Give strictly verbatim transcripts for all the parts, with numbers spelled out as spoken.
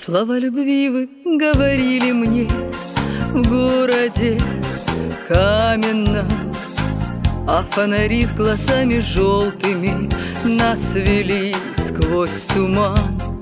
Слова любви вы говорили мне в городе каменном, а фонари с глазами желтыми нас вели сквозь туман.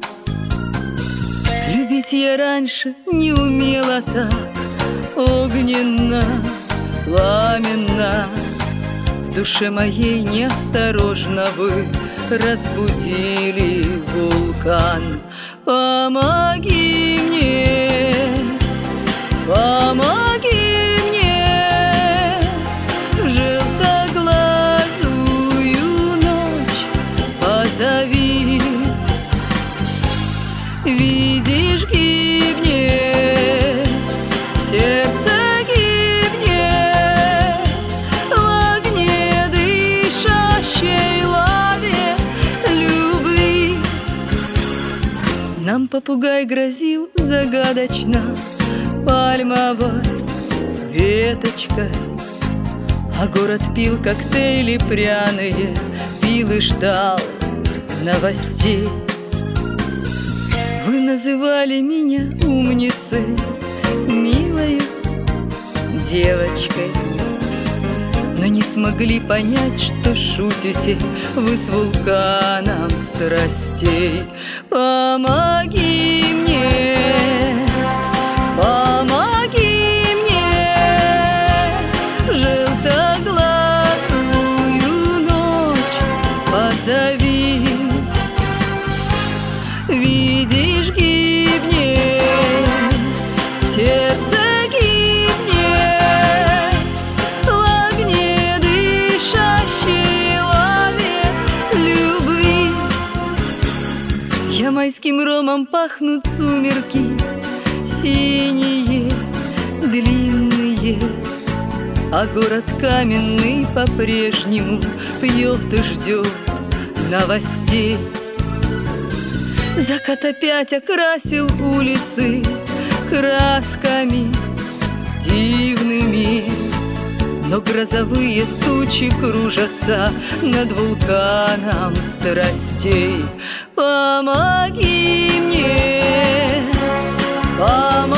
Любить я раньше не умела так огненно, пламенно. В душе моей неосторожно вы разбудили вулкан. Помоги мне, помоги мне, желтоглазую ночь позови. Видишь, гибнет сердце, гибнет в огне дышащей лаве любви. Нам попугай грозил загадочно пальмовой веточкой, а город пил коктейли пряные, пил и ждал новостей. Вы называли меня умницей, милой девочкой, но не смогли понять, что шутите вы с вулканом страстей. Помоги мне, помоги мне, желтоглазую ночь позови. Видишь, гибнет сердце, гибнет в огне дышащей лаве любви. Ямайским ромом пахнут сумерки синие, длинные, а город каменный по-прежнему пьет и ждет новостей. Закат опять окрасил улицы красками дивными, но грозовые тучи кружатся над вулканом страстей. Помоги мне, помоги.